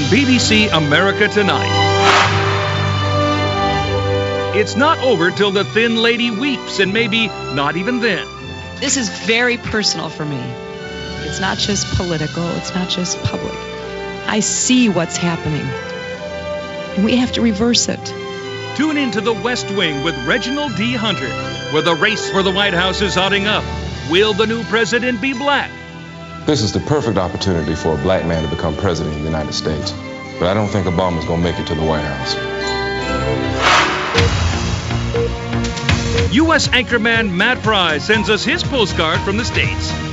BBC America Tonight. It's not over till the thin lady weeps, and maybe not even then. This is very personal for me. It's not just political, it's not just public. I see what's happening, and we have to reverse it. Tune in to The West Wing with Reginald D. Hunter, where the race for the White House is hotting up. Will the new president be black? This is the perfect opportunity for a black man to become president of the United States. But I don't think Obama's going to make it to the White House. U.S. anchorman Matt Fry sends us his postcard from the States.